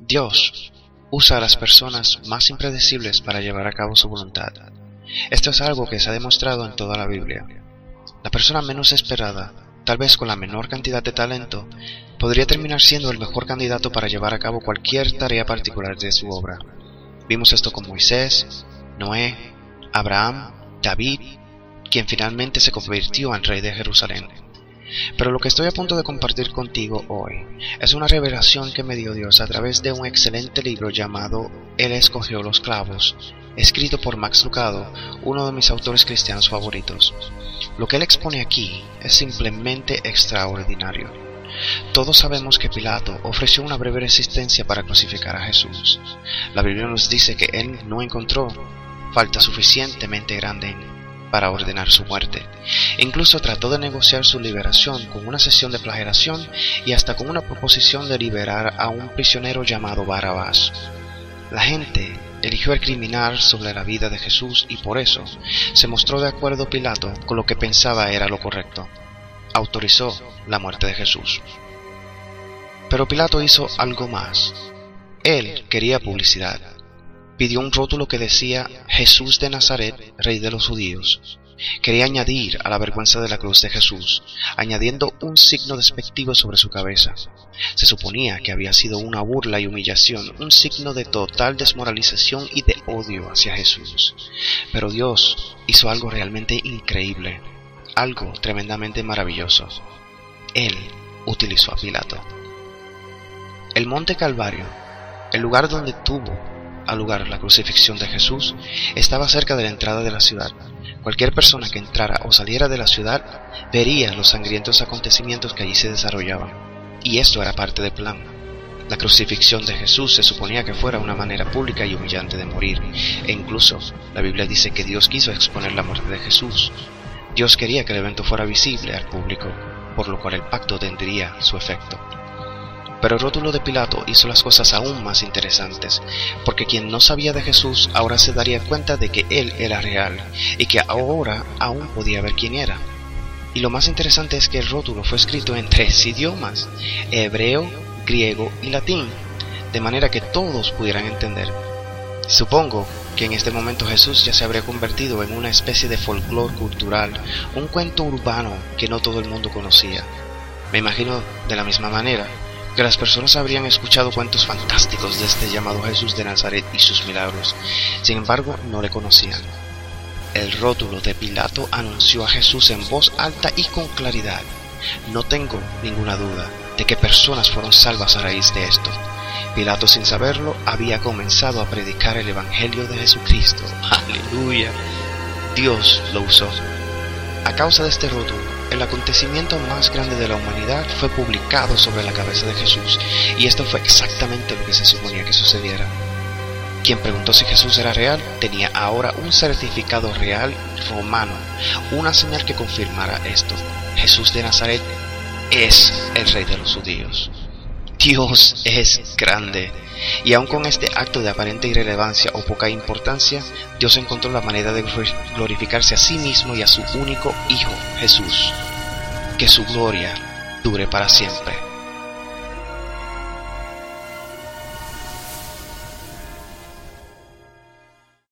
Dios usa a las personas más impredecibles para llevar a cabo su voluntad. Esto es algo que se ha demostrado en toda la Biblia. La persona menos esperada, tal vez con la menor cantidad de talento, podría terminar siendo el mejor candidato para llevar a cabo cualquier tarea particular de su obra. Vimos esto con Moisés, Noé, Abraham, David, quien finalmente se convirtió en rey de Jerusalén. Pero lo que estoy a punto de compartir contigo hoy es una revelación que me dio Dios a través de un excelente libro llamado Él escogió los clavos, escrito por Max Lucado, uno de mis autores cristianos favoritos. Lo que él expone aquí es simplemente extraordinario. Todos sabemos que Pilato ofreció una breve resistencia para crucificar a Jesús. La Biblia nos dice que él no encontró falta suficientemente grande para ordenar su muerte. Incluso trató de negociar su liberación con una sesión de flagelación y hasta con una proposición de liberar a un prisionero llamado Barrabás. La gente eligió recriminar sobre la vida de Jesús y por eso se mostró de acuerdo Pilato con lo que pensaba era lo correcto. Autorizó la muerte de Jesús. Pero Pilato hizo algo más. Él quería publicidad. Pidió un rótulo que decía Jesús de Nazaret, Rey de los Judíos. Quería añadir a la vergüenza de la cruz de Jesús, añadiendo un signo despectivo sobre su cabeza. Se suponía que había sido una burla y humillación, un signo de total desmoralización y de odio hacia Jesús. Pero Dios hizo algo realmente increíble, algo tremendamente maravilloso. Él utilizó a Pilato. El Monte Calvario, el lugar donde tuvo a lugar la crucifixión de Jesús, estaba cerca de la entrada de la ciudad. Cualquier persona que entrara o saliera de la ciudad vería los sangrientos acontecimientos que allí se desarrollaban. Y esto era parte del plan. La crucifixión de Jesús se suponía que fuera una manera pública y humillante de morir. E incluso la Biblia dice que Dios quiso exponer la muerte de Jesús. Dios quería que el evento fuera visible al público, por lo cual el pacto tendría su efecto. Pero el rótulo de Pilato hizo las cosas aún más interesantes, porque quien no sabía de Jesús ahora se daría cuenta de que él era real, y que ahora aún podía ver quién era. Y lo más interesante es que el rótulo fue escrito en 3 idiomas, hebreo, griego y latín, de manera que todos pudieran entender. Supongo que en este momento Jesús ya se habría convertido en una especie de folclore cultural, un cuento urbano que no todo el mundo conocía. Me imagino de la misma manera que las personas habrían escuchado cuentos fantásticos de este llamado Jesús de Nazaret y sus milagros. Sin embargo, no le conocían. El rótulo de Pilato anunció a Jesús en voz alta y con claridad. No tengo ninguna duda de que personas fueron salvas a raíz de esto. Pilato, sin saberlo, había comenzado a predicar el Evangelio de Jesucristo. ¡Aleluya! Dios lo usó. A causa de este rótulo, el acontecimiento más grande de la humanidad fue publicado sobre la cabeza de Jesús, y esto fue exactamente lo que se suponía que sucediera. Quien preguntó si Jesús era real tenía ahora un certificado real romano, una señal que confirmara esto. Jesús de Nazaret es el Rey de los Judíos. Dios es grande, y aun con este acto de aparente irrelevancia o poca importancia, Dios encontró la manera de glorificarse a sí mismo y a su único Hijo, Jesús. Que su gloria dure para siempre.